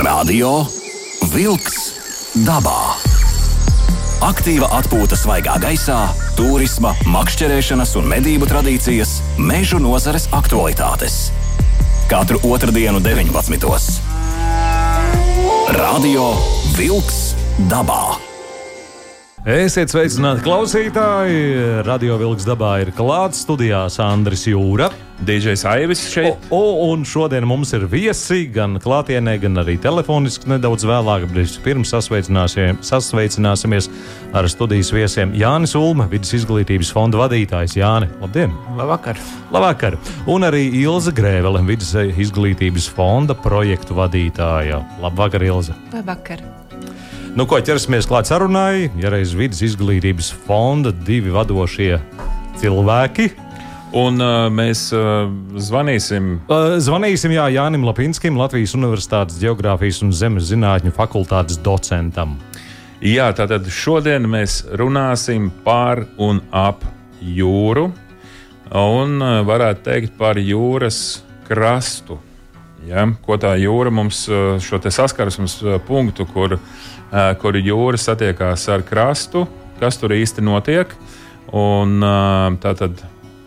Radio Vilks dabā. Aktīva atpūta svaigā gaisā, turisma, makšķerēšanas un medību tradīcijas, mežu nozares aktualitātes. Katru otrdienu 19. Radio Vilks dabā. Esiet sveicināti klausītāji! Radio Vilks dabā ir klāts studijās Andris Jūra. DJs Aivis šeit. Un šodien mums ir viesi gan klātienē, gan arī telefoniski nedaudz vēlāk. Pirms sasveicināsimies ar studijas viesiem. Jānis Ulme, Vides izglītības fonda vadītājs. Jāni, labdien! Labvakar! Labvakar! Un arī Ilze Grēvele, Vides izglītības fonda projektu vadītāja. Labvakar, Ilze! Labvakar! Nu, ko ķersimies klāt sarunai, ja reiz Vides izglītības fonda divi vadošie cilvēki. Un mēs zvanīsim. Zvanīsim Jānim Lapinskim, Latvijas Universitātes Geogrāfijas un zemes zinātņu fakultātes docentam. Jā, tātad šodien mēs runāsim par un ap jūru. Un varētu teikt par jūras krastu. Ja? Ko tā jūra mums, šo te saskarsmes punktu, kur jūra satiekās ar krastu, kas tur īsti notiek. Un tātad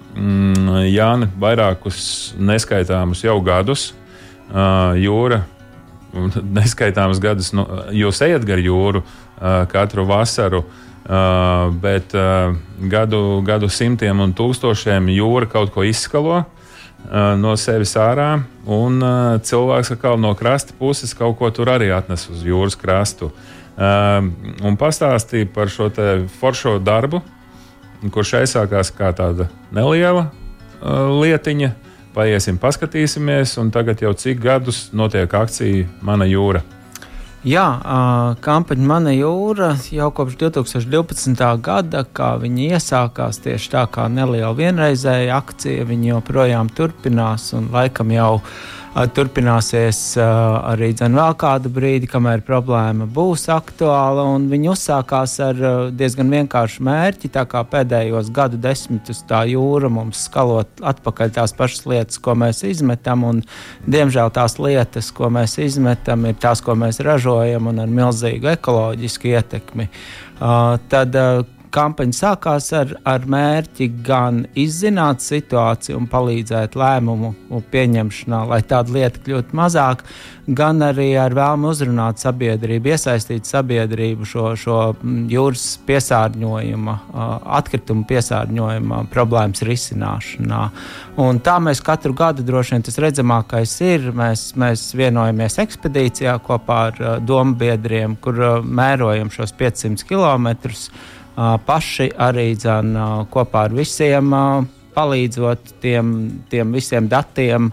Jāni vairākus neskaitāmus jau gadus jūra, neskaitāmus gadus, jūs ejat gar jūru katru vasaru, bet gadu simtiem un tūkstošiem jūra kaut ko izskalo no sevis ārā, un cilvēks atkal no krasta puses kaut ko tur arī atnes uz jūras krastu. Un pastāstīja par šo te foršo darbu, kurš aizsākās kā tāda neliela lietiņa. Paiesim, paskatīsimies, un tagad jau cik gadus notiek akcija Mana jūra. Jā, kampaņa Mana jūra jau kopš 2012. gada, kā viņi iesākās tieši tā kā neliela vienreizēja akcija, viņi joprojām turpinās un laikam jau turpināsies arī vēl kādu brīdi, kamēr problēma būs aktuāla, un viņi uzsākās ar diezgan vienkāršu mērķi, tā kā pēdējos gadu desmitus tā jūra mums skalot atpakaļ tās pašas lietas, ko mēs izmetam, un diemžēl tās lietas, ko mēs izmetam, ir tās, ko mēs ražojam, un ar milzīgu ekoloģisku ietekmi. Tad kampaņa sākās ar mērķi gan izzināt situāciju un palīdzēt lēmumu pieņemšanā, lai tāda lieta kļūtu mazāk, gan arī ar vēlmu uzrunāt sabiedrību, iesaistīt sabiedrību šo jūras piesārņojuma, atkritumu piesārņojuma problēmas risināšanā. Un tā mēs katru gadu, droši vien tas redzamākais ir, mēs vienojamies ekspedīcijā kopā ar dombiedriem, kur mērojam šos 500 kilometrus, paši arī kopā ar visiem palīdzot tiem visiem datiem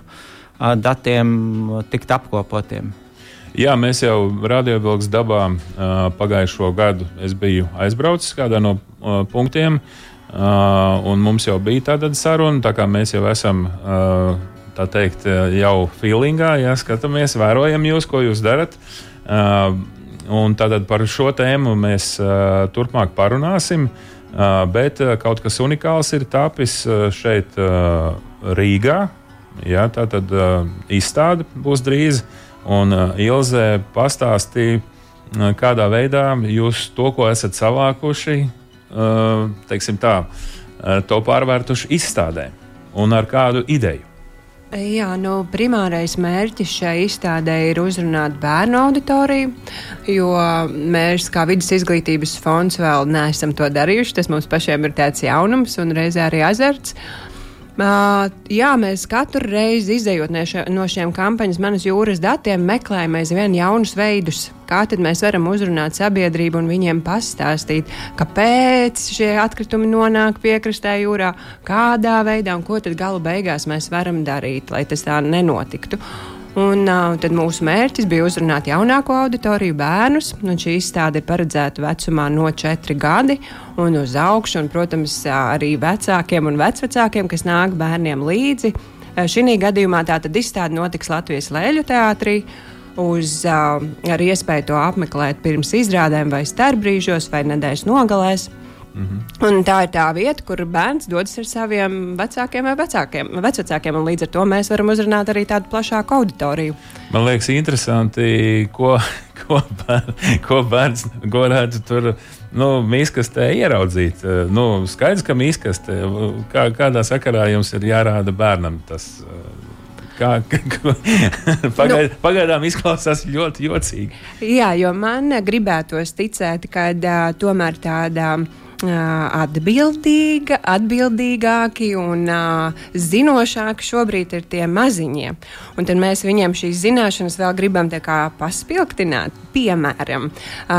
tikt apkopotiem. Jā, mēs jau Radio Vilks dabā pagājušo gadu es biju aizbraucis kādā no punktiem, un mums jau bija tāda saruna, tā kā mēs jau esam, tā teikt, jau feelingā, ja skatāmies, vērojam jūs, ko jūs darat. Un tātad par šo tēmu mēs turpmāk parunāsim, bet kaut kas unikāls ir tapis šeit Rīgā. Ja, tātad izstāde būs drīz, un Ilze pastāstīja, kādā veidā jūs to, ko esat savākuši, teiksim tā, to pārvērtuši izstādē un ar kādu ideju. Jā, primārais mērķis šai izstādē ir uzrunāt bērnu auditoriju, jo mēs kā Vides izglītības fonds vēl neesam to darījuši. Tas mums pašiem ir tāds jaunums un reizē arī azarts. Jā, mēs katru reizi izejot no šiem kampaņas Manas jūras datiem meklējam aizvien jaunus veidus, kā tad mēs varam uzrunāt sabiedrību un viņiem pastāstīt, kāpēc šie atkritumi nonāk piekrastē jūrā, kādā veidā un ko tad gala beigās mēs varam darīt, lai tas tā nenotiktu. Un tad mūsu mērķis bija uzrunāt jaunāko auditoriju, bērnus, un šī izstāde ir paredzēta vecumā no 4 gadi un uz augšu, un, protams, arī vecākiem un vecvecākiem, kas nāk bērniem līdzi. Šī gadījumā tātad izstāde notiks Latvijas Lēļu teātrī, ar iespēju to apmeklēt pirms izrādēm vai starpbrīžos vai nedēļas nogalēs. Un tā ir tā vieta, kur bērns dodas ar saviem vecākiem vai vecvecākiem, un līdz ar to mēs varam uzrunāt arī tādu plašāku auditoriju. Man liekas interesanti, ko bērns varētu tur miskastē ieraudzīt. Skaidrs, ka miskastē, kādā sakarā jums ir jārāda bērnam tas. Pagaidām izklausās ļoti jocīgi. Jā, jo man gribētos ticēt, ka tomēr tāda atbildīgāki un zinošāki šobrīd ir tie maziņie. Un tad mēs viņiem šīs zināšanas vēl gribam tā kā paspilgtināt. Piemēram,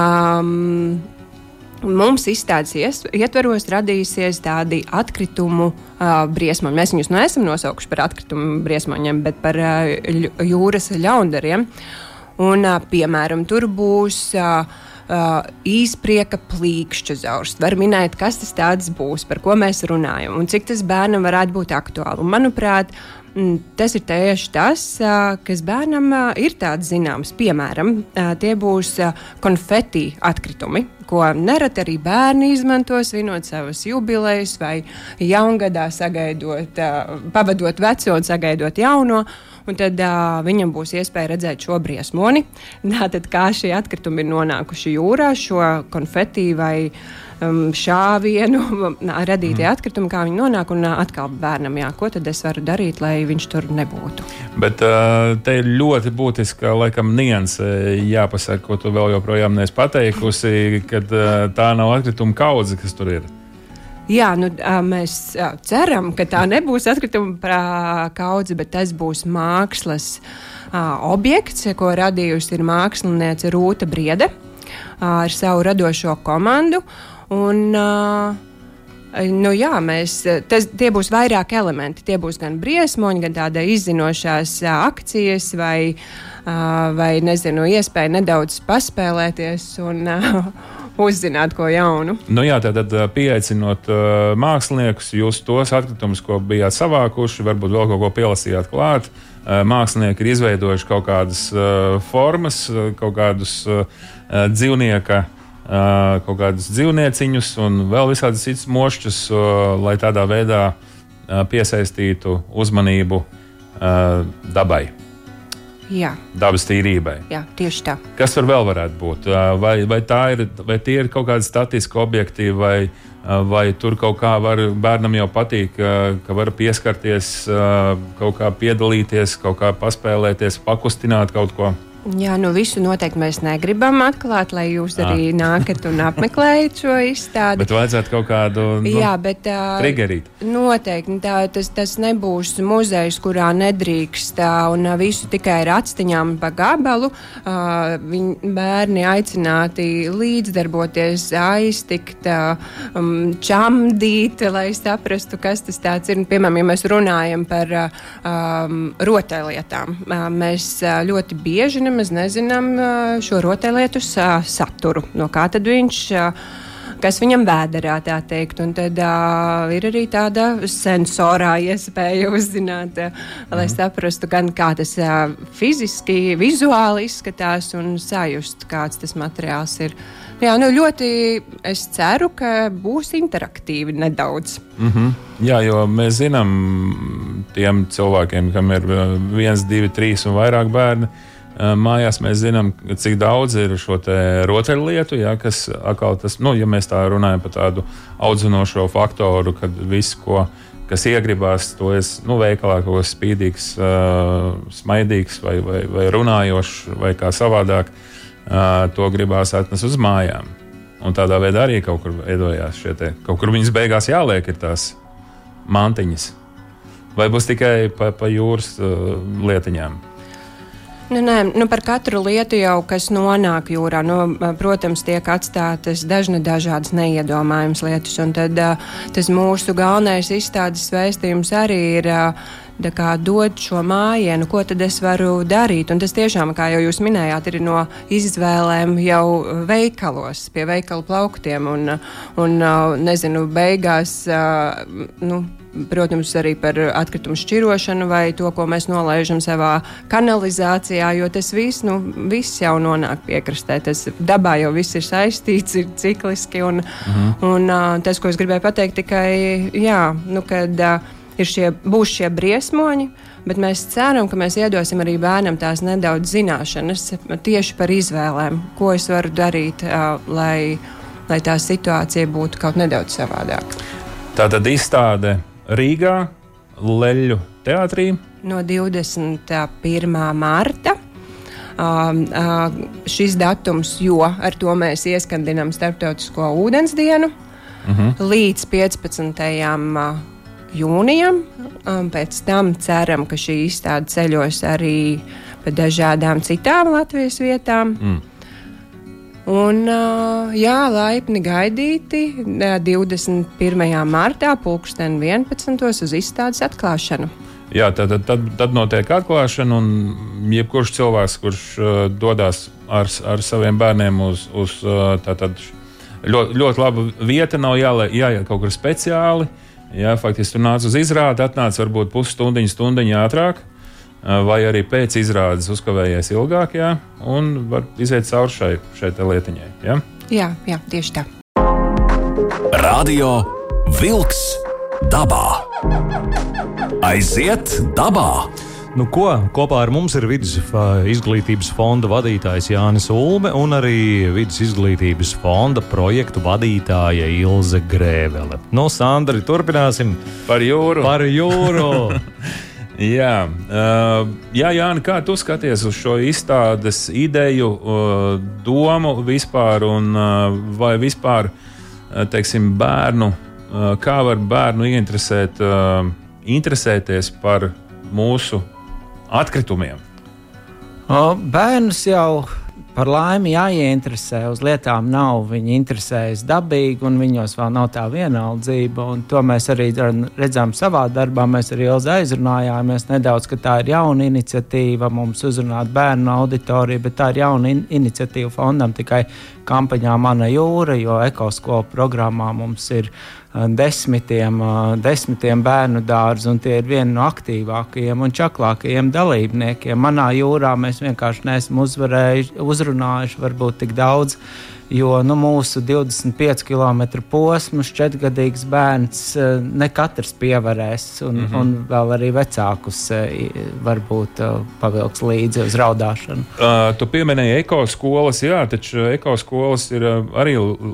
mums izstādes ietvaros radīsies tādi atkritumu briesmoņi. Mēs viņus neesam nosaukuši par atkritumu briesmoņiem, bet par jūras ļaundariem. Un, piemēram, tur būs īsprieka plīkšķu zaurs. Var minēt, kas tas tāds būs, par ko mēs runājam un cik tas bērnam varētu būt aktuāli. Un, manuprāt, tas ir tieši tas, kas bērnam ir tāds zināms. Piemēram, tie būs konfeti atkritumi, ko nereti arī bērni izmanto, svinot savas jubilejas vai jaungadā pavadot veco un sagaidot jauno. Un tad viņam būs iespēja redzēt šo briesmoni. Tātad, kā šie atkritumi ir nonākuši jūrā, šo konfeti vai šāvienu radītie atkritumi, kā viņi nonāk, un atkal bērnam, ko tad es varu darīt, lai viņš tur nebūtu. Bet te ir ļoti būtiska, laikam, nianse jāpasaka, ko tu vēl joprojām neesi pateikusi, kad tā nav atkrituma kaudze, kas tur ir. Jā, mēs ceram, ka tā nebūs atkrituma kaudze, bet tas būs mākslas objekts, ko radījusi ir māksliniece Rūta Briede ar savu radošo komandu. Un, tie būs vairāk elementi. Tie būs gan briesmoņi, gan tāda izzinošās akcijas vai nezinu, iespēja nedaudz paspēlēties un uzzināt ko jaunu. Tātad pieaicinot māksliniekus, jūs tos atkritumus, ko bijāt savākuši, varbūt vēl kaut ko pielasījāt klāt. Mākslinieki ir izveidojuši kaut kādas formas, kaut kādus dzīvnieka, kaut kādus dzīvnieciņus un vēl visādas citas mošķus, lai tādā veidā piesaistītu uzmanību dabai. Jā. Dabas tīrībai. Jā, tieši tā. Kas vēl varētu būt? Vai tie ir kaut kādi statiski objekti, vai tur kaut kā bērnam jau patīk, ka var pieskarties, kaut kā piedalīties, kaut kā paspēlēties, pakustināt kaut ko? Jā, visu noteikti mēs negribam atklāt, lai jūs arī nākat un apmeklējat šo izstādi. Bet vajadzētu kaut kādu triggerīt. Noteikti. Tas nebūs muzejs, kurā nedrīkst un visu tikai ar atstiņām pa gabalu. Bērni aicināti līdzdarboties, aiztikt, čamdīt, lai saprastu, kas tas tāds ir. Piemēram, ja mēs runājam par rotaļlietām, mēs ļoti bieži nemaz nezinām šo rotaļlietu saturu, no kā tad viņš, kas viņam vēderā, tā teikt, un tad ir arī tāda sensorā iespēja uzzināt, lai saprastu gan kā tas fiziski, vizuāli izskatās un sajust, kāds tas materiāls ir. Jā, ļoti es ceru, ka būs interaktīvi nedaudz. Jā, jo mēs zinām tiem cilvēkiem, kam ir 1, 2, 3 un vairāk bērni, mājās mēs zinām, cik daudz ir šo te rotaļlietu, kas atkal tas, ja mēs tā runājam par tādu audzinošo faktoru, kad viss, kas iegribās, to veikalā kaut kas spīdīgs, smaidīgs vai runājošs vai kā savādāk, to gribās atnest uz mājām. Un tādā veidā arī kaut kur veidojās kaut kur viņas beigās jāliek ir tās mantiņas. Vai būs tikai pa jūras lietiņām? Par katru lietu jau, kas nonāk jūrā, protams, tiek atstātas dažādas neiedomājamas lietas, un tad tas mūsu galvenais izstādes vēstījums arī ir dot šo mājienu, ko tad es varu darīt, un tas tiešām, kā jau jūs minējāt, ir no izvēlēm jau veikalos, pie veikalu plauktiem, un nezinu, beigās, protams, arī par atkritumu šķirošanu vai to, ko mēs nolaižam savā kanalizācijā, jo tas viss jau nonāk piekrastē. Tas dabā jau viss ir saistīts, ir cikliski, un tas, ko es gribēju pateikt, tikai, kad būs šie briesmoņi, bet mēs ceram, ka mēs iedosim arī bērnam tās nedaudz zināšanas tieši par izvēlēm, ko es varu darīt, lai tā situācija būtu kaut nedaudz savādāka. Tātad izstāde Rīgā, Leļu teātrī. No 21. marta. Šis datums, jo ar to mēs ieskandinām Starptautisko ūdens dienu līdz 15. jūnijam. Pēc tam ceram, ka šī izstāde ceļos arī pa dažādām citām Latvijas vietām. Un, laipni gaidīti 21. martā 11. uz izstādes atklāšanu. Jā, tad notiek atklāšana, un jebkurš cilvēks, kurš dodas ar saviem bērniem uz tātad ļoti laba vieta, nav jāiet kaut kur speciāli. Jā, faktiski tu nāc uz izrādi, atnāc varbūt pusstundiņu ātrāk, vai arī pēc izrādes uzkavējies ilgāk, un var iziet cauri šai lietiņai. Jā, tieši tā. Radio Vilks dabā. Aiziet dabā! Kopā ar mums ir Vides izglītības fonda vadītājs Jānis Ulme un arī Vides izglītības fonda projektu vadītāja Ilze Grēvele. Sandri, turpināsim par jūru. Jā, Jāni, kā tu skaties uz šo izstādes ideju, domu vispār, un vai vispār, teiksim, bērnu, kā var bērnu interesēties par mūsu atkritumiem? Bērnus jau par laimi jāieinteresē uz lietām nav. Viņi interesējas dabīgi, un viņos vēl nav tā vienaldzība. To mēs arī redzam savā darbā. Mēs arī aizrunājāmies nedaudz, ka tā ir jauna iniciatīva mums uzrunāt bērnu auditoriju, bet tā ir jauna iniciatīva fondam tikai kampaņā Mana jūra, jo ekoskola programmā mums ir desmitiem bērnu dārzu, un tie ir vieni no aktīvākajiem un čaklākajiem dalībniekiem. Manā jūrā mēs vienkārši neesam uzrunājuši varbūt tik daudz, jo mūsu 25 km posms 4-gadīgs bērns ne katrs pievarēs, un vēl arī vecākus varbūt pavilks līdzi uz raudāšanu. Tu pieminēji ekoskolas, taču ekoskolas ir arī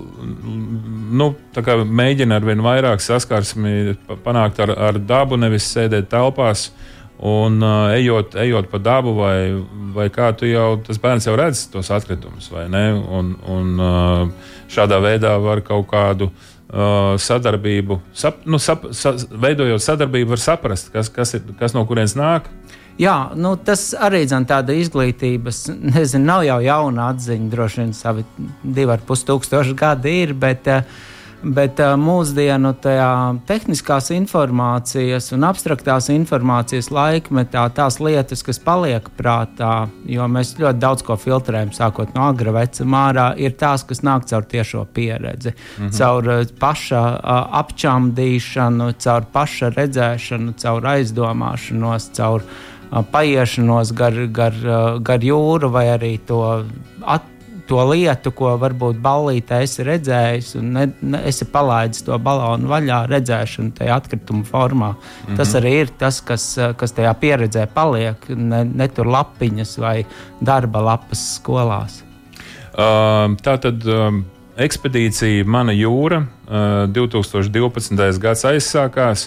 tā kā mēģina arvien vairāk saskarsmi panākt ar dabu, nevis sēdēt telpās. Un ejot pa dabu, vai kā tas bērns jau redz tos atkritumus, vai ne? Un šādā veidā var kaut kādu sadarbību, veidojot sadarbību, var saprast, kas no kurienes nāk. Jā, tas arī tāda izglītības, nav jau jauna atziņa, droši vien savi 2500 gadi ir, bet mūsdienu tajā tehniskās informācijas un abstraktās informācijas laikmetā tās lietas, kas paliek prātā, jo mēs ļoti daudz ko filtrējam, sākot no agra vecuma ārā, ir tās, kas nāk caur tiešo pieredzi, caur paša apčamdīšanu, caur paša redzēšanu, caur aizdomāšanos, caur paiešanos gar jūru vai arī to lietu, ko varbūt ballītē esi redzējis un esi palaidis to balonu vaļā, redzēšanu tajā atkrituma formā. Tas arī ir tas, kas tajā pieredzē paliek, ne tur lapiņas vai darba lapas skolās. Tātad ekspedīcija Mana jūra 2012. gads aizsākās.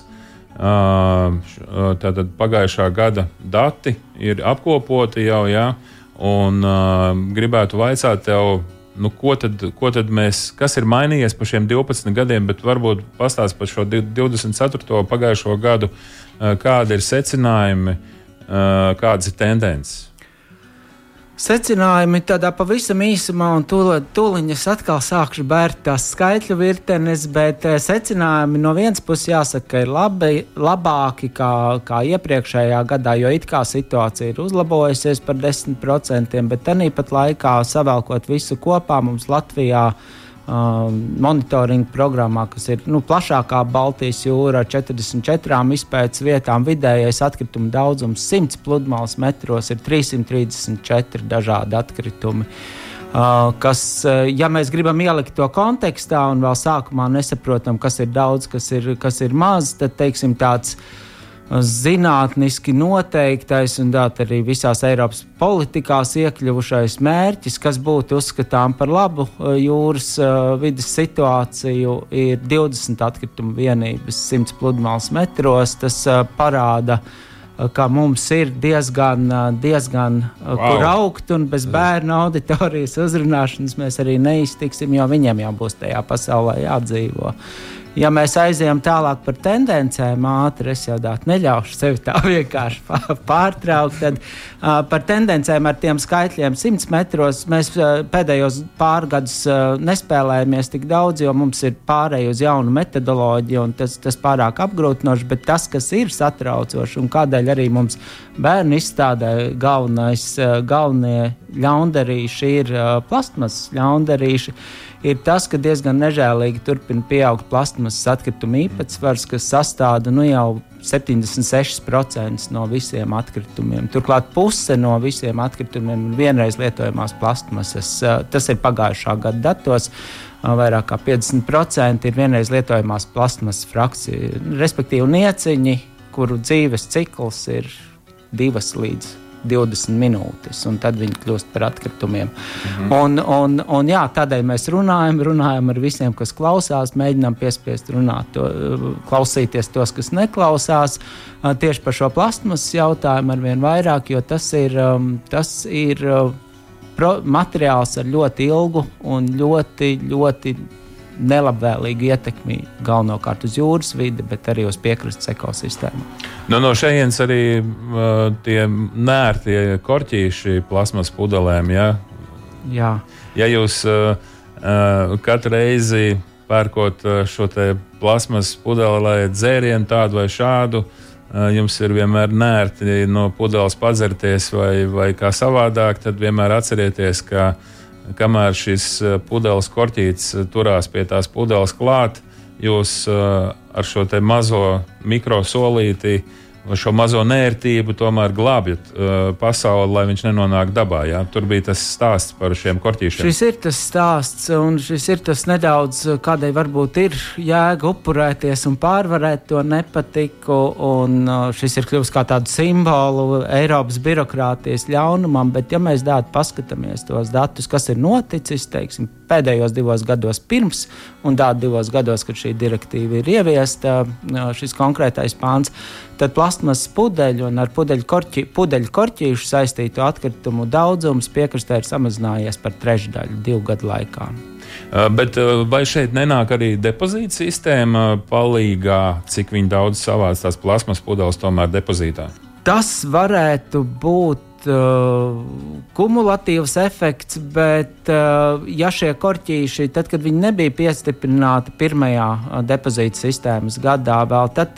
Tātad pagājušā gada dati ir apkopoti jau, un gribētu vaicāt tev, ko tad kas ir mainījies par šiem 12 gadiem, bet varbūt pastāst par šo 24. pagājušo gadu, kādi ir secinājumi, kādas ir tendences? Secinājumi tādā pavisam īsumā, un tūliņ es atkal sākšu bērt tās skaitļu virtenes, bet secinājumi no vienas puses jāsaka, ka ir labāki kā iepriekšējā gadā, jo it kā situācija ir uzlabojusies par 10%, bet tāpat laikā savēlkot visu kopā mums Latvijā monitoringa programmā, kas ir plašākā Baltijas jūra ar 44 izpētes vietām. Vidējais atkritumu daudzums 100 pludmales metros ir 334 dažādi atkritumi. Kas, ja mēs gribam ielikt to kontekstā un vēl sākumā nesaprotam, kas ir daudz, kas ir maz, tad, teiksim, tāds zinātniski noteiktais un arī visās Eiropas politikās iekļuvušais mērķis, kas būtu uzskatām par labu jūras vides situāciju, ir 20 atkritumu vienības 100 pludmales metros. Tas parāda, ka mums ir diezgan kur augt, un bez bērnu auditorijas uzrunāšanas mēs arī neiztiksim, jo viņiem jau būs tajā pasaulē jādzīvo. Ja mēs aizējam tālāk par tendencēm, es jau neļaušu sevi tā vienkārši pārtraukt, tad par tendencēm ar tiem skaitļiem 100 metros mēs pēdējos pārgadus nespēlējamies tik daudz, jo mums ir pārēj uz jaunu metodoloģiju, un tas pārāk apgrūtinoši, bet tas, kas ir satraucoši un kādēļ arī mums bērnu izstādē galvenie ļaundarīši ir plastmasas ļaundarīši, ir tas, ka diezgan nežēlīgi turpina pieaugt plastmasas atkritumu īpatsvars, kas sastāda jau 76% no visiem atkritumiem. Turklāt puse no visiem atkritumiem ir vienreiz lietojamās plastmasas. Tas ir pagājušā gada datos. Vairāk kā 50% ir vienreiz lietojamās plastmasas frakcija. Respektīvi nieciņi, kuru dzīves cikls ir 2 līdz 20 minūtes, un tad viņi kļūst par atkritumiem. Un jā, tādēļ mēs runājam ar visiem, kas klausās, mēģinām piespiest klausīties tos, kas neklausās, tieši par šo plastmasas jautājumu arvien vairāk, jo tas ir materiāls ar ļoti ilgu un ļoti, ļoti nelabvēlīgu ietekmi galvenokārt uz jūras vidi, bet arī uz piekrastes ekosistēmu. No šejienes arī tie nērtie korķīši plasmas pudelēm, ja? Jā. Ja jūs katru reizi pērkot šo te plasmas pudeli, lai dzērienu tādu vai šādu, jums ir vienmēr nērti no pudeles padzerties vai kā savādāk, tad vienmēr atcerieties, ka kamēr šis pudeles korķītis turās pie tās pudeles klāt, jūs ar šo te mazo mikrosolīti, šo mazo nērtību tomēr glābjat pasauli, lai viņš nenonāk dabā. Jā? Tur bija tas stāsts par šiem korķīšiem. Šis ir tas stāsts, un šis ir tas nedaudz, kādai varbūt ir jēga upurēties un pārvarēt to nepatiku, un šis ir kļuvis kā tādu simbolu Eiropas birokrātijas ļaunumam, bet ja mēs paskatāmies tos datus, kas ir noticis, teiksim, pēdējos 2 gados pirms un 2 gados, kad šī direktīva ir ieviesta, šis konkrētais pāns, tad plastmasas pudeļu un ar pudeļu korķīšu saistītu atkritumu daudzums piekrastē ir samazinājies par 1/3 2 gadu laikā. Bet vai šeit nenāk arī depozīta sistēma palīgā, cik viņi daudz savāc tās plasmasas pudeles tomēr depozītā? Tas varētu būt kumulatīvs efekts, bet ja šie korķīši, tad, kad viņi nebija piestiprināti pirmajā depozīta sistēmas gadā vēl, tad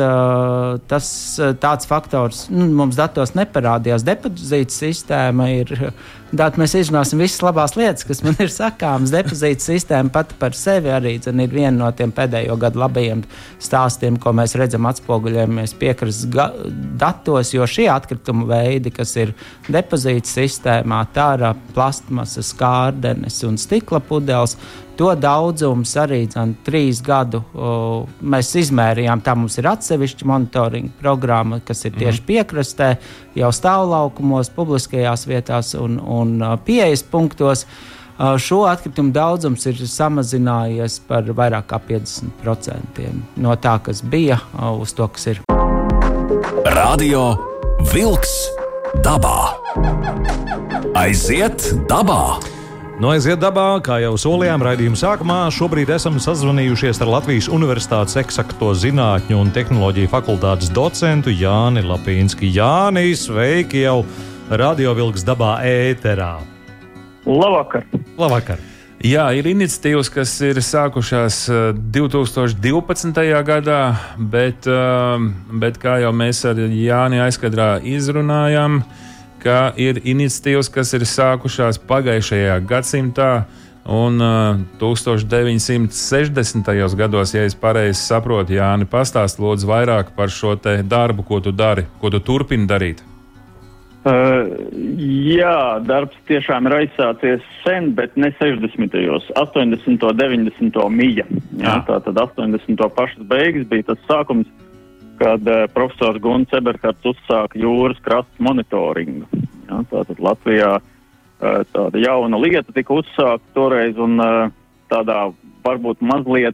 tas tāds faktors mums datos neparādījās. Depozīta sistēma ir, mēs izrunāsim visas labās lietas, kas man ir sakāmas. Depozīta sistēma pati par sevi arī ir viena no tiem pēdējo gadu labajiem stāstiem, ko mēs redzam atspoguļojamies piekrastes datos, jo šie atkritumu veidi, kas ir depozīta sistēmā, tāra, plastmasas, kārdenes un stikla pudeles, to daudzums arī 3 gadu mēs izmērījām. Tā mums ir atsevišķa monitoringa programma, kas ir tieši piekrastē, jau stāvlaukumos, publiskajās vietās un pieejas punktos. Šo atkritumu daudzums ir samazinājies par vairāk kā 50% no tā, kas bija, uz to, kas ir. Radio Vilks dabā. Aiziet dabā! Aiziet dabā, kā jau solījām raidījuma sākumā, šobrīd esam sazvanījušies ar Latvijas Universitātes eksakto zinātņu un tehnoloģiju fakultātes docentu Jāni Lapīnski. Jāni, sveiki jau Radio Vilks dabā ēterā. Labvakar! Labvakar! Jā, ir iniciatīvas, kas ir sākušās 2012. gadā, bet kā jau mēs ar Jāni aizkadrā izrunājām, ka ir iniciatīvas, kas ir sākušās pagājušajā gadsimtā, Un 1960. gados, ja es pareizi saprotu, Jāni, pastāst lūdzu vairāk par šo te darbu, ko tu dari, ko tu turpini darīt. Jā, darbs tiešām ir aizsācies sen, bet ne 60. 80. 90. mija. Jā, tātad 80. pašas beigas bija tas sākums, kad profesors Gunts Eberhards uzsāka jūras krasta monitoringu. Jā, tātad Latvijā tāda jauna lieta tika uzsākta toreiz un tādā varbūt mazliet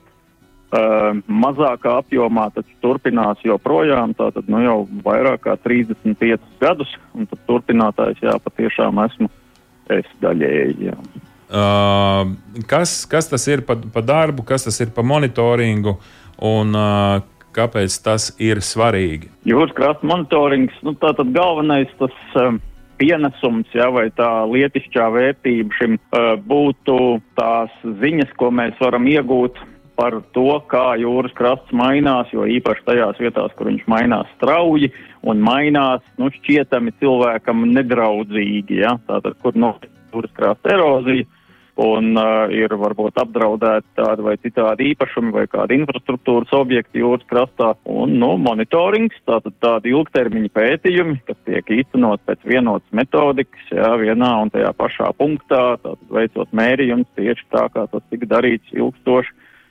mazākā apjomā, taču turpinās joprojām, tātad jau vairāk kā 35 gadus, un tad turpinātājs, patiešām esmu es daļēji, jā. Kas tas ir pa darbu, kas tas ir pa monitoringu, un kāpēc tas ir svarīgi? Jūras krasta monitorings, tātad galvenais tas pienesums, vai tā lietišķā vērtība šim būtu tās ziņas, ko mēs varam iegūt par to, kā jūras krasts mainās, jo īpaši tajās vietās, kur viņš mainās strauji un mainās, šķietami cilvēkam nedraudzīgi, tātad, kur jūras krasta erozija un ir varbūt apdraudēti tādi vai citādi īpašumi vai kādi infrastruktūras objekti jūras krastā. Un, monitorings, tādi ilgtermiņa pētījumi, kas tiek īstenot pēc vienotas metodikas, vienā un tajā pašā punktā, tātad veicot mērījums tieši tā, kā tas tika darīts ilgstoši.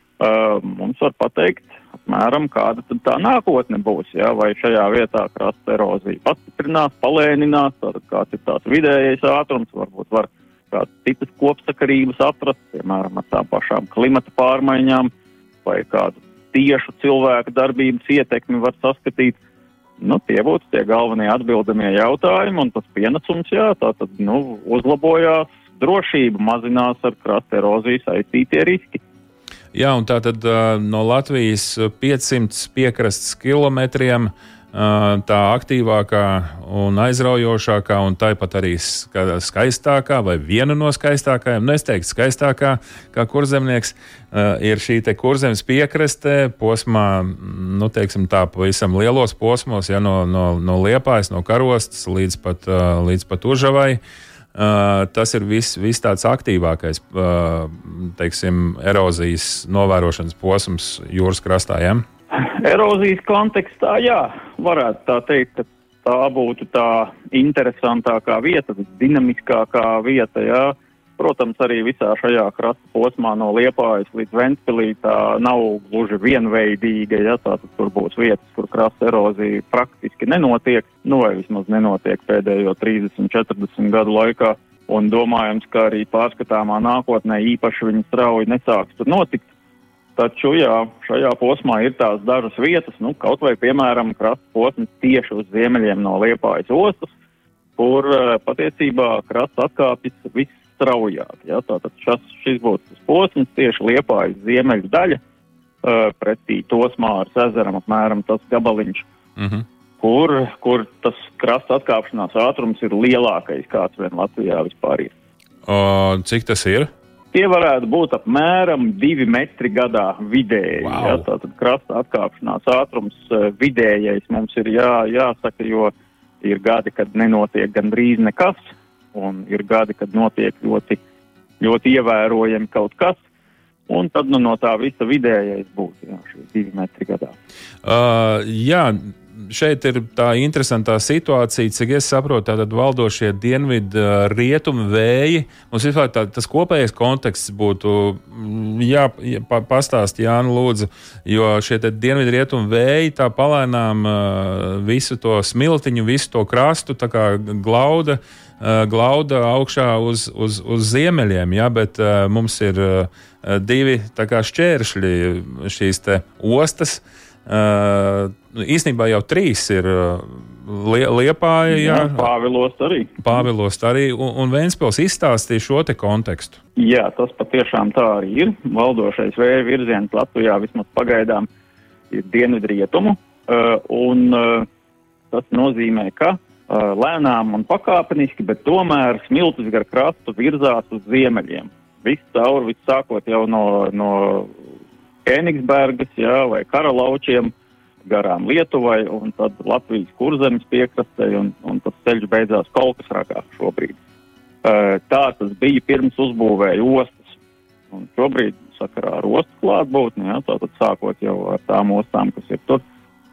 Mums var pateikt, apmēram, kāda tad tā nākotne būs, vai šajā vietā krasta erozija pastiprinās, palēninās, tātad kāds ir tās vidējais ātrums, varbūt var kādas citas kopsakarības atrast, piemēram, ar tām pašām klimata pārmaiņām, vai kādu tiešu cilvēku darbības ietekmi var saskatīt. Tie būtu tie galvenie atbildamie jautājumi, un tas pienesums, tātad, uzlabojās drošība, mazinās ar krasta eroziju saistītie riski. Jā, un tātad no Latvijas 500 piekrastes kilometriem tā aktīvākā un aizraujošākā un tāpat arī skaistākā vai viena no skaistākajām, es teiktu skaistākā, kā Kurzemnieks, ir šī te Kurzemes piekraste posmā, teiksim tā, pavisam lielos posmos, no Liepājas, no Karostas līdz pat Užavai. Tas ir viss tāds aktīvākais, teiksim, erozijas novērošanas posms jūras krastā, Erozijas kontekstā, varētu tā teikt, ka tā būtu tā interesantākā vieta, dinamiskākā vieta, Protams, arī visā šajā krasta posmā no Liepājas līdz Ventspilī tā nav gluži vienveidīga, tātad tur būs vietas, kur krasta erozija praktiski nenotiek, vai vismaz nenotiek pēdējo 30-40 gadu laikā, un domājams, ka arī pārskatāmā nākotnē īpaši viņi strauji nesāks tur notikt. Taču, šajā posmā ir tās dažas vietas, kaut vai, piemēram, krasta posms tieši uz ziemeļiem no Liepājas ostas, kur patiesībā krasts atkāpjas viss straujāk. Tātad šis būs tas posms, tieši Liepājas ziemeļu daļa, pretī Tosmāras ezeram apmēram tas gabaliņš, kur tas krasta atkāpšanās ātrums ir lielākais, kāds vien Latvijā vispār ir. Cik tas ir? Tie varētu būt apmēram 2 metri gadā vidēji. Wow. Tātad krasta atkāpšanās ātrums vidējais mums ir jāsaka, jo ir gadi, kad nenotiek gandrīz nekas, un ir gadi, kad notiek ļoti, ļoti ievērojami kaut kas, un tad no tā visa vidējais būs šie 2 metri gadā. Šeit ir tā interesantā situācija, cik es saprotu, tātad valdošie dienvidu rietumu vēji. Mums vispār tas kopējais konteksts būtu pastāst, Jāni, lūdzu, jo šie dienvidu rietumu vēji tā palēnām visu to smiltiņu, visu to krastu tā kā glauda augšā uz ziemeļiem, bet mums ir 2 tā kā šķēršļi šīs te ostas. Īstenībā jau 3 ir Liepāja, Pāvilos arī, un Ventspils izstāstīja šo te kontekstu. Jā, tas patiešām tā arī ir. Valdošais vēja virziens Latvijā vismaz pagaidām ir dienvidrietumu, un tas nozīmē, ka lēnām un pakāpeniski, bet tomēr smiltis gar krastu virzās uz ziemeļiem. Viss sākot jau no Ēnigsbergas, vai Karalaučiem, garām Lietuvai, un tad Latvijas Kurzemes piekrastei, un tas ceļš beidzās Kolkasragā šobrīd. Tā tas bija pirms uzbūvēja ostas. šobrīd sakarā ar ostu klātbūtni, jā, tātad sākot jau ar tām ostām, kas ir tur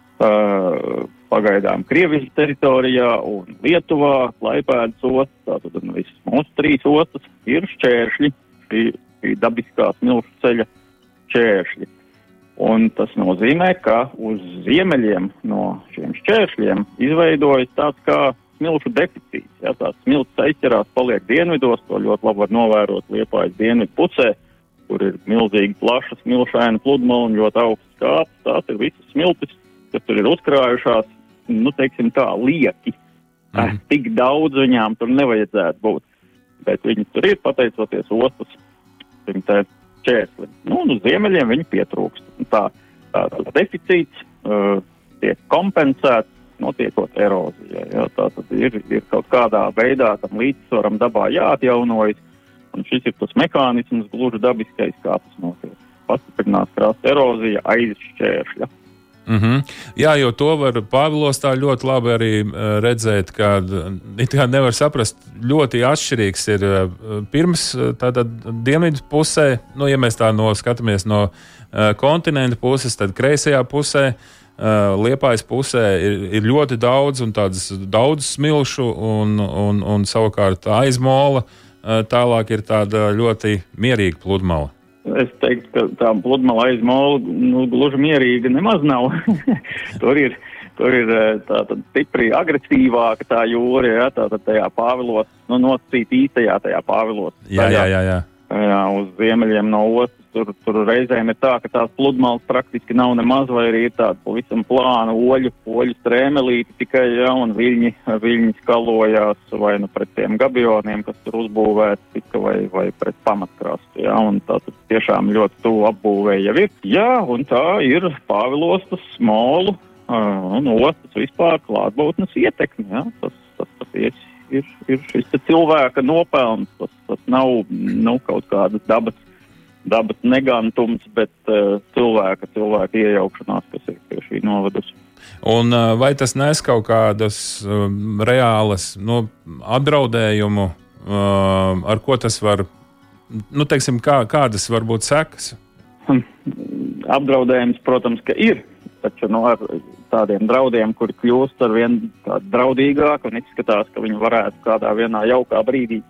pagaidām Krievijas teritorijā un Lietuvā, Klaipēdas ostas, tātad visas mūsu 3 ostas ir šķēršļi, šī dabiskā smilšu ceļa šķēršļi. Un tas nozīmē, ka uz ziemeļiem no šiem šķēršļiem izveidojas tāds kā smilšu deficīts. Ja, tās smilts aizķerās, paliek dienvidos, to ļoti labi var novērot Liepājas dienvidu pusē, kur ir milzīgi plaša smilšaina pludmale un ļoti augsts kāps. Tās ir visas smiltis, kas tur ir uzkrājušās, teiksim tā, lieki. Tik daudz viņām tur nevajadzētu būt. Bet viņi tur ir, pateicoties ostas šim te šķērslim. Un uz ziemeļiem viņi pietrūkst. Tā deficīts tiek kompensēts, notiekot erozijai. Ja, tā tad ir kaut kādā veidā tam līdzsvaram dabā jāatjaunojas, un šis ir tas mehānisms gluži dabiskais, kā tas notiek. Pastiprinās krasta erozija aiz šķēršļa. Jā, jo to var Pāvilostā ļoti labi arī redzēt, ka nevar saprast, ļoti atšķirīgs ir pirms tātad dienvidu pusē, ja mēs tā skatāmies no kontinenta puses, tad kreisajā pusē, Liepājas pusē ir ļoti daudz un tādas daudz smilšu un savukārt aizmola tālāk ir tāda ļoti mierīga pludmala. Es teiktu, ka tā pludmala aizmola gluži mierīga nemaz nav. Tur ir tātad stipri agresīvāka tā jūra, ja, tātad tajā Pāvilos, nosacīt īstajā tajā Pāvilos. Jā, uz ziemeļiem no ostas, tur reizēm ir tā, ka tās pludmales praktiski nav nemaz, vai arī ir tāda pavisam plāna oļu strēmelīti tikai, ja, un viļņi skalojās vai pret tiem gabioniem, kas tur uzbūvēti tika, vai pret pamatkrastu, ja, un tā tiešām ļoti tuvu apbūvēja jau ir. Jā, un tā ir Pāvilostas, Molu un ostas vispār klātbūtnes ietekme, ja, tas ir šis cilvēka nopelns, tas nav kaut kādas dabas negantums, bet cilvēka iejaukšanās, kas ir pie šī novedusi. Un vai tas nes kaut kādas reālas apdraudējumu, ar ko tas var, teiksim, kādas var būt sekas? Apdraudējums, protams, ka ir, taču ar tādiem draudiem, kuri kļūst ar vien draudīgāk un izskatās, ka viņi varētu kādā vienā jaukā brīdī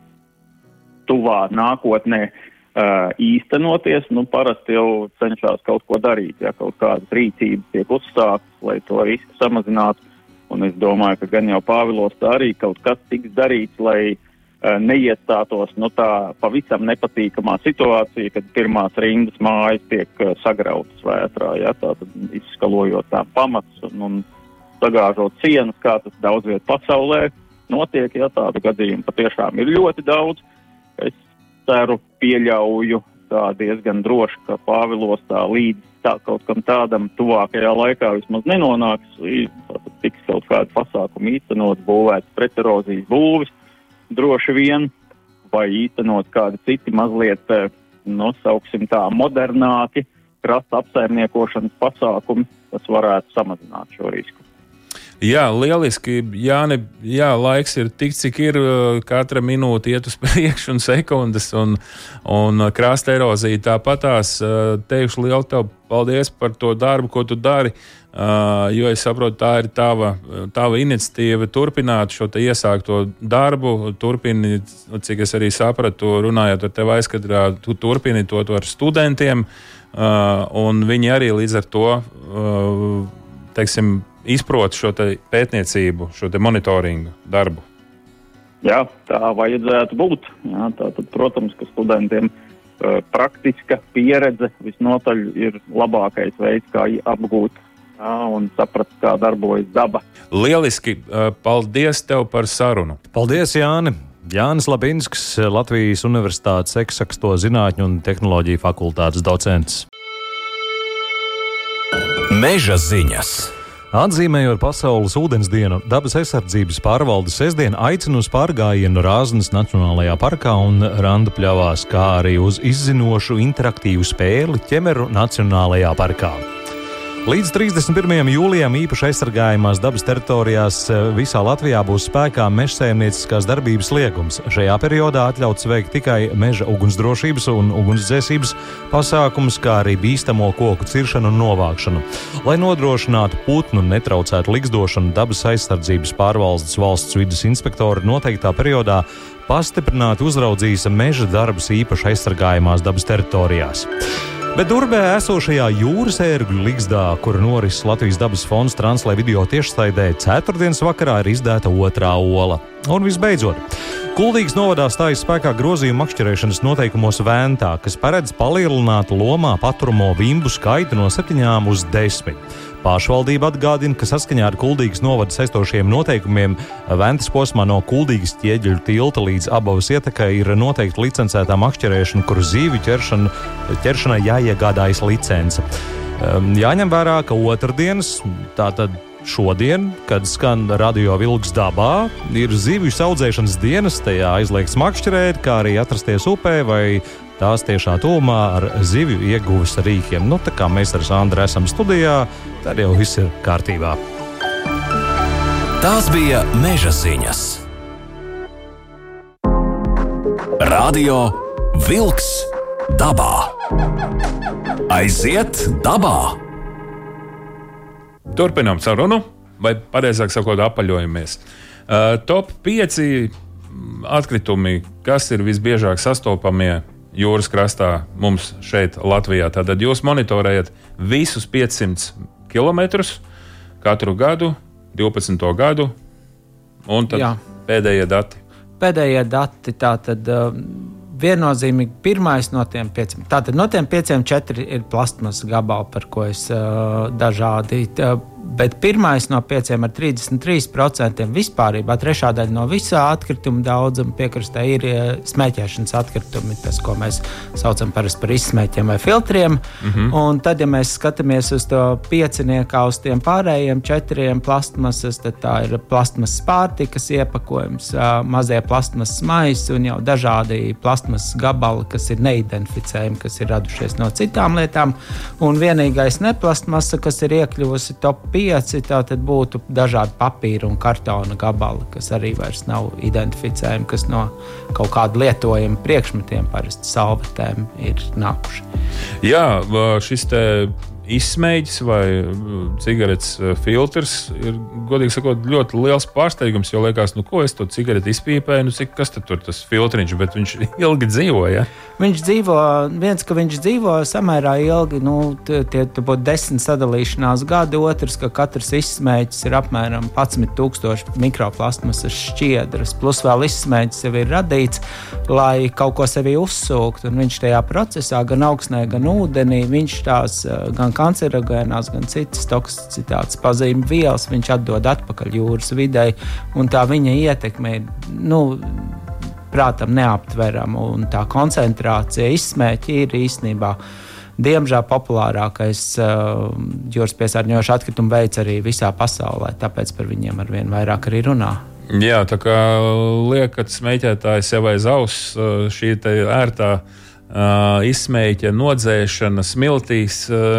tuvā nākotnē īstenoties, parasti jau cenšas kaut ko darīt, ja kaut kādas rīcības tiek uzsāktas, lai to risku samazinātu, un es domāju, ka gan jau Pāvilostā arī kaut kas tiks darīts, lai neiestātos tā pavisam nepatīkamā situācija, kad pirmās rindas mājas tiek sagrautas vētrā, ja, tātad izskalojot tā pamats un sagāžot sienas, kā tas daudz viet pasaulē notiek, ja tādu gadījumu patiešām ir ļoti daudz. Es ceru, pieļauju tā diezgan droši, ka Pāvilostā līdz kaut kam tādam tuvākajā laikā vismaz nenonāks, tātad tiks kaut kādu pasākumu īstenot, būvēts preterozijas būvis, droši vien, vai īstenot kādi citi mazliet, sauksim tā, modernāki krasta apsaimniekošanas pasākumi, kas varētu samazināt šo risku. Jā, lieliski, Jāni, laiks ir tik, cik ir, katra minūte iet uz priekšu un sekundes, un krasta erozija tāpatās. Teikšu lielu tev paldies par to darbu, ko tu dari, jo es saprotu, tā ir tava iniciatīva turpināt šo te iesākto darbu, turpini, cik es arī sapratu, runājot ar tevi aizkadrā, tu turpini to ar studentiem, un viņi arī līdz ar to, teiksim, izprot šo te pētniecību, šo te monitoringu darbu. Jā, tā vajadzētu būt. Jā, tātad, protams, ka studentiem praktiska pieredze visnotaļ ir labākais veids, kā apgūt un saprast, kā darbojas daba. Lieliski! Paldies tev par sarunu! Paldies, Jāni! Jānis Labinsks, Latvijas Universitātes eksaksto zinātņu un tehnoloģiju fakultātes docents. Meža ziņas. Atzīmējot Pasaules ūdens dienu, Dabas aizsardzības pārvalde sestdien aicina uz pārgājienu Rāznas Nacionālajā parkā un Randu pļavās, kā arī uz izzinošu interaktīvu spēli Ķemeru Nacionālajā parkā. Līdz 31. jūlijam īpaši aizsargājamās dabas teritorijās visā Latvijā būs spēkā mežsaimnieciskās darbības liegums. Šajā periodā atļauts veikt tikai meža ugunsdrošības un ugunsdzēsības pasākumus, kā arī bīstamo koku ciršanu un novākšanu. Lai nodrošinātu putnu netraucētu ligzdošanu, dabas aizsardzības pārvaldes valsts vides inspektori noteiktā periodā pastiprināti uzraudzīs meža darbus īpaši aizsargājamās dabas teritorijās. Bet Durbē esošajā jūras ērgļu ligzdā, kur norises Latvijas dabas fonds translē video tiešsaidē, ceturtdienas vakarā ir izdēta otrā ola. Un visbeidzot, Kuldīgas novadā stājas spēkā grozījuma makšķerēšanas noteikumos Vēntā, kas paredz palielināt lomā paturamo vimbu skaitu no 7 uz 10. Pašvaldība atgādina, ka saskaņā ar Kuldīgas novada saistošiem noteikumiem Ventas posmā no Kuldīgas ķieģeļu tilta līdz Abavas ietekai ir noteikta licencētā makšķerēšana, kur zīvju ķeršanai jāiegādājas licence. Jāņem vērā, ka otrdienas, tātad šodien, kad skan radio Vilks dabā, ir zivju audzēšanas dienas, tajā aizliegts makšķerēt, kā arī atrasties upē vai tās tiešā tuvumā ar zivju ieguves rīkiem. Nu, tā kā mēs ar Sandru esam studijā, tad jau viss ir kārtībā. Tās bija Meža ziņas. Radio Vilks dabā. Aiziet dabā! Turpinām sarunu, vai pareizāk sakot, apaļojamies. Top 5 atkritumi, kas ir visbiežāk sastopamie jūras krastā mums šeit Latvijā. Tātad jūs monitorējat visus 500 kilometrus katru gadu, 12. gadu, un tad pēdējie dati. Pēdējie dati, tātad viennozīmīgi pirmais no tiem 5. Tātad no tiem 5 4 ir plastmasas gabali, par ko es dažādi. Bet pirmais no 5 ar 33% vispārībā, trešā daļa no visā atkrituma daudzuma piekrastē ir smēķēšanas atkritumi, tas, ko mēs saucam parasti par izsmēķiem vai filtriem. Un tad, ja mēs skatāmies uz to 5 uz tiem pārējiem 4 plastmasas, tad tā ir plastmasas pārtikas iepakojums, mazie plastmasas maisi un jau dažādi plastmasas gabali, kas ir neidentificējami, kas ir radušies no citām lietām. Un vienīgais neplastmasa, kas ir iekļuvusi top 5, tātad būtu dažādi papīra un kartona gabali, kas arī vairs nav identificējami, kas no kaut kāda lietojuma priekšmetiem, parasti salvetēm, ir nākuši. Jā, šis te izsmēķis vai cigaretes filtrs ir, godīgi sakot, ļoti liels pārsteigums, jo liekas, ko es to cigareti izpīpēju, kas tad tur tas filtriņš, bet viņš ilgi dzīvo, ja? Viņš dzīvo samērā ilgi, tie būtu 10 sadalīšanās gadi, otrs, ka katrs izsmēķis ir apmēram 11,000 mikroplastmasas šķiedras, plus vēl izsmēķis jau ir radīts, lai kaut ko sevi uzsūkt, un viņš tajā procesā gan augsnē, gan ūdenī, viņš tās gan kancerogēnās, gan citas toksicitātes pazīmi vielas, viņš atdod atpakaļ jūras videi, un tā viņa ietekme ir, prātam neaptverama, un tā koncentrācija izsmēķi ir īstenībā, diemžēl, populārākais jūras piesārņojošs atkritumu veids arī visā pasaulē, tāpēc par viņiem arvien vairāk arī runā. Jā, tā kā liekat smēķētāji sev aiz auss, šī te ērtā izsmēķa nodzēšana smiltīs,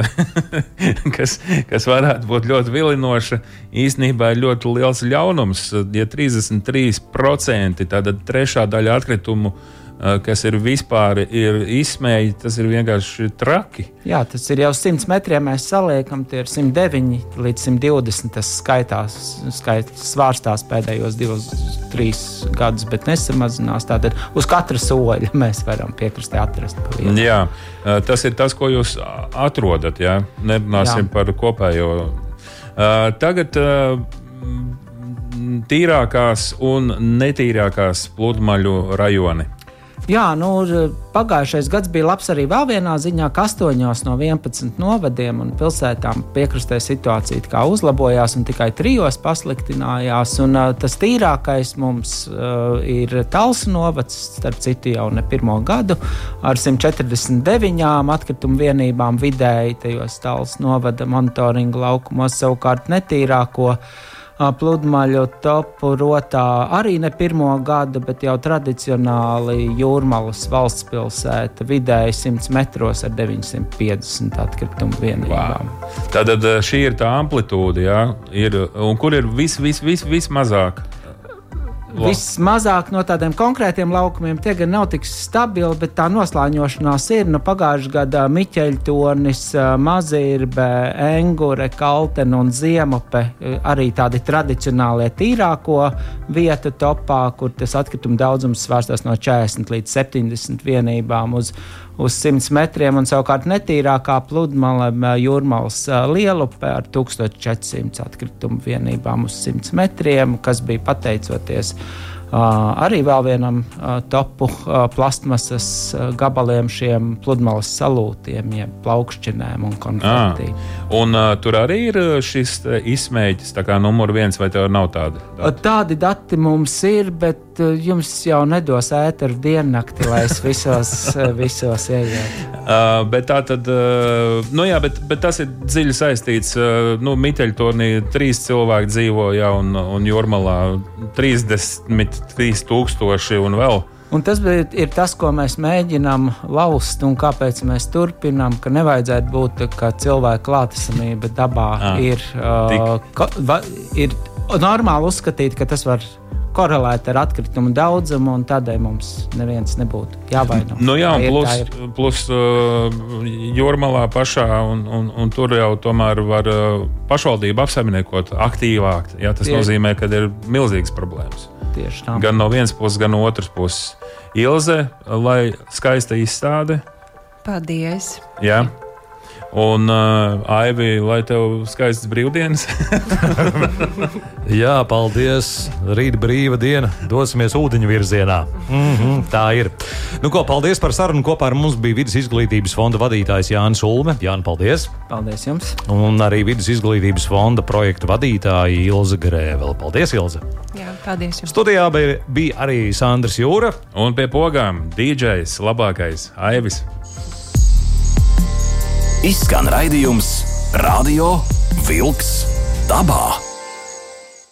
kas varētu būt ļoti vilinoša, īstenībā ir ļoti liels ļaunums. Ja 33%, tātad trešā daļa atkritumu, kas ir vispār ir izsmēķi, tas ir vienkārši traki. Jā, tas ir jau 100 metriem mēs saliekam, tie ir 109 līdz 120, tas svārstās pēdējos 2-3 gadus, bet nesamazinās. Tātad uz katra soļa mēs varam piekrastē atrast pa vienu. Jā, tas ir tas, ko jūs atrodat, jā? Nerunāsim par kopējo. Tagad tīrākās un netīrākās pludmaļu rajoni. Jā, pagājušais gads bija labs arī vēl vienā ziņā, ka 8 no 11 novadiem un pilsētām piekrastē situācija kā uzlabojās un tikai 3 pasliktinājās. Un tas tīrākais mums ir Talsu novads, starp citu jau ne pirmo gadu, ar 149 atkritumu vienībām vidēji tajos Talsu novada monitoringa laukumos, savukārt netīrāko pludmaļu topu rotā arī ne pirmo gadu, bet jau tradicionāli Jūrmalas valstspilsēta vidēji 100 metros ar 950 atkritumu vienībām. Wow. Tātad šī ir tā amplitūda, jā? Un kur ir vismazāk? Vismazāk no tādiem konkrētiem laukumiem tie gan nav tik stabili, bet tā noslāņošanās ir. Pagājušajā gadā Miķeļtornis, Mazirbe, Engure, Kaltene un Ziemupe arī tādi tradicionālie tīrāko vietu topā, kur tas atkrituma daudzums svārstās no 40 līdz 70 vienībām uz 100 metriem, un savukārt netīrākā pludmale Jūrmalas Lielupe ar 1400 atkritumu vienībām uz 100 metriem, kas bija pateicoties arī vēl vienam topu plastmasas gabaliem šiem pludmales salūtiem, jeb plaukšķinēm un konfektī. Un tur arī ir šis izsmēķis, tā kā numur 1, vai tev nav tādi dati? Tādi dati mums ir, bet jums jau nedos ēteru diennakti, lai es visos ieietu. Bet tā tad, bet tas ir dziļi saistīts, Miķeļtornī 3 cilvēki dzīvo, jā, un Jūrmalā 33,000 un vēl. Un tas ir tas, ko mēs mēģinām laust, un kāpēc mēs turpinām, ka nevajadzētu būt, ka cilvēka klātesamība dabā ir normāli uzskatīt, ka tas var korelēt ar atkritumu daudzumu, un tādēļ mums neviens nebūtu jāvaino. Jā, un plus Jūrmalā pašā, un tur jau tomēr var pašvaldība apsaimniekot aktīvāk. Jā, tas nozīmē, ka ir milzīgas problēmas. Tieši tā. Gan no vienas puses, gan no otras puses. Ilze, lai skaista izstāde. Paldies. Jā. Un Aivi, lai tev skaistas brīvdienas. Jā, paldies. Rīt brīva diena. Dosimies ūdeņu virzienā. Tā ir. Paldies par sarunu. Kopā ar mums bija Vides izglītības fonda vadītājs Jānis Ulme. Jāni, paldies. Paldies jums. Un arī Vides izglītības fonda projekta vadītāja Ilze Grēvele. Paldies, Ilze. Jā, paldies jums. Studijā bija arī Sandrs Jūra. Un pie pogām DJs labākais Aivis. Izskan raidījums Radio Vilks dabā.